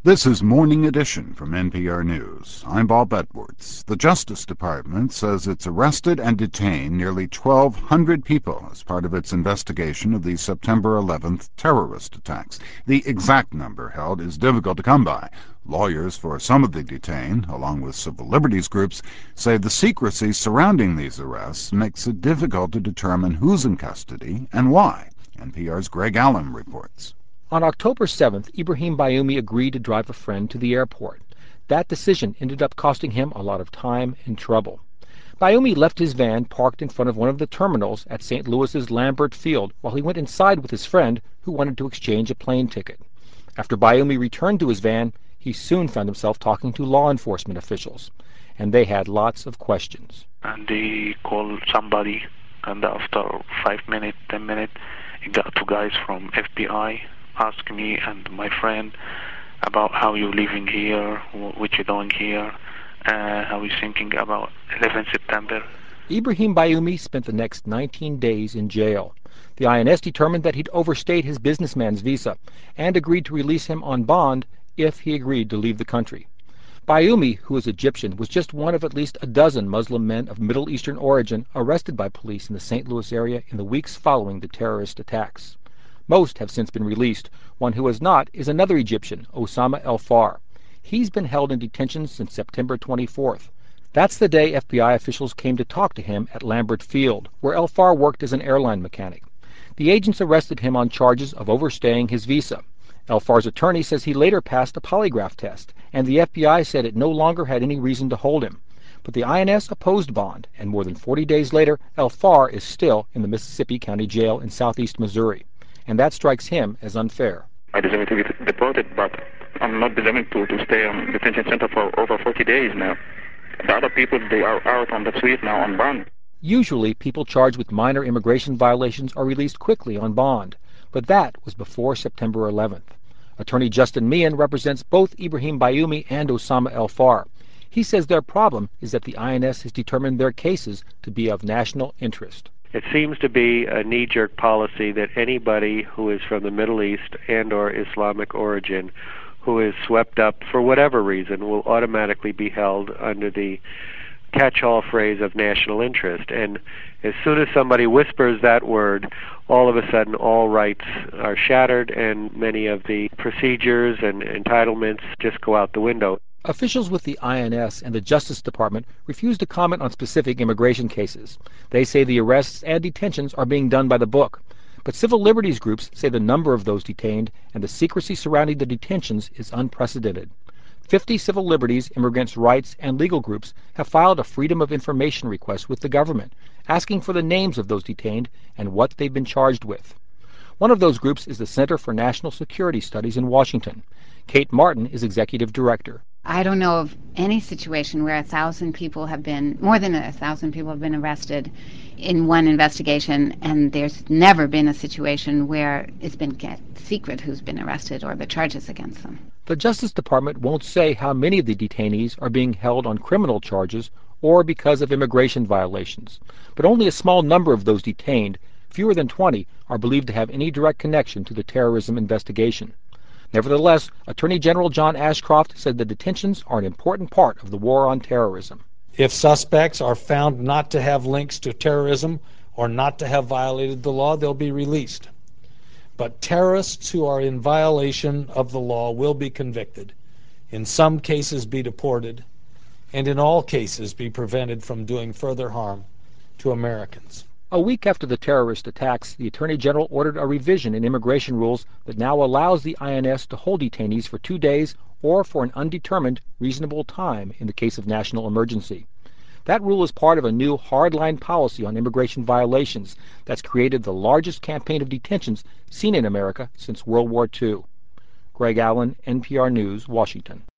This is Morning Edition from NPR News. I'm Bob Edwards. The Justice Department says it's arrested and detained nearly 1,200 people as part of its investigation of the September 11th terrorist attacks. The exact number held is difficult to come by. Lawyers for some of the detained, along with civil liberties groups, say the secrecy surrounding these arrests makes it difficult to determine who's in custody and why. NPR's Greg Allen reports. On October 7th, Ibrahim Bayoumi agreed to drive a friend to the airport. That decision ended up costing him a lot of time and trouble. Bayoumi left his van parked in front of one of the terminals at St. Louis's Lambert Field while he went inside with his friend who wanted to exchange a plane ticket. After Bayoumi returned to his van, he soon found himself talking to law enforcement officials, and they had lots of questions. And they called somebody, and after 5 minutes, 10 minutes, it got two guys from FBI ask me and my friend about how you're living here, what you're doing here, how you're thinking about 11 September. Ibrahim Bayoumi spent the next 19 days in jail. The INS determined that he'd overstayed his businessman's visa and agreed to release him on bond if he agreed to leave the country. Bayoumi, who is Egyptian, was just one of at least a dozen Muslim men of Middle Eastern origin arrested by police in the St. Louis area in the weeks following the terrorist attacks. Most have since been released. One who has not is another Egyptian, Osama El-Far. He's been held in detention since September 24th. That's the day FBI officials came to talk to him at Lambert Field, where El-Far worked as an airline mechanic. The agents arrested him on charges of overstaying his visa. El-Far's attorney says he later passed a polygraph test, and the FBI said it no longer had any reason to hold him. But the INS opposed bond, and more than 40 days later, El-Far is still in the Mississippi County Jail in southeast Missouri. And that strikes him as unfair. I deserve to be deported, but I'm not deserving to stay on detention center for over 40 days now. The other people, they are out on the street now on bond. Usually, people charged with minor immigration violations are released quickly on bond, but that was before September 11th. Attorney Justin Meehan represents both Ibrahim Bayoumi and Osama El-Far. He says their problem is that the INS has determined their cases to be of national interest. It seems to be a knee-jerk policy that anybody who is from the Middle East and or Islamic origin who is swept up for whatever reason will automatically be held under the catch-all phrase of national interest. And as soon as somebody whispers that word, all of a sudden all rights are shattered and many of the procedures and entitlements just go out the window. Officials with the INS and the Justice Department refuse to comment on specific immigration cases. They say the arrests and detentions are being done by the book. But civil liberties groups say the number of those detained and the secrecy surrounding the detentions is unprecedented. 50 civil liberties, immigrants' rights, and legal groups have filed a Freedom of Information request with the government, asking for the names of those detained and what they've been charged with. One of those groups is the Center for National Security Studies in Washington. Kate Martin is executive director. I don't know of any situation where more than 1,000 people have been arrested in one investigation, and there's never been a situation where it's been kept secret who's been arrested or the charges against them. The Justice Department won't say how many of the detainees are being held on criminal charges or because of immigration violations, but only a small number of those detained, fewer than 20, are believed to have any direct connection to the terrorism investigation. Nevertheless, Attorney General John Ashcroft said the detentions are an important part of the war on terrorism. If suspects are found not to have links to terrorism or not to have violated the law, they'll be released. But terrorists who are in violation of the law will be convicted, in some cases be deported, and in all cases be prevented from doing further harm to Americans. A week after the terrorist attacks, the Attorney General ordered a revision in immigration rules that now allows the INS to hold detainees for 2 days or for an undetermined, reasonable time in the case of national emergency. That rule is part of a new hardline policy on immigration violations that's created the largest campaign of detentions seen in America since World War II. Greg Allen, NPR News, Washington.